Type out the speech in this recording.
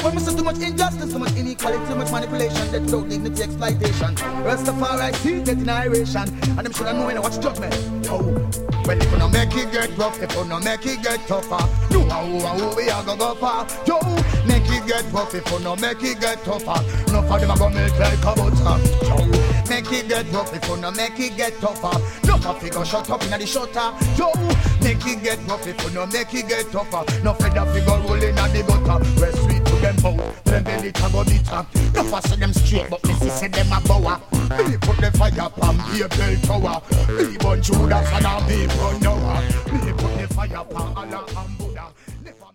When we see too much injustice, too much inequality, too much manipulation, death without dignity, exploitation. Rastafari see that in iration, and them should have known what's judgment. Yo, well if you no make it get rough, if you no make it get tougher, you how we are go far. Yo, make it get rough, if you no make it get tougher, no for them a go milk like a butter. Yo, make it get rough, if you no make it get tougher, no for figure shut up inna the shutter. Yo, make it get rough, if you no make it get tougher, no for the figure roll inna the gutter. We're sweet to them both, them belly can go bitter. No for see them straight, but me see them a bower. Me put the fire pan the bell tower. Me burn Judas and a me burn Noah. Me put the fire pan Allah and Buddha.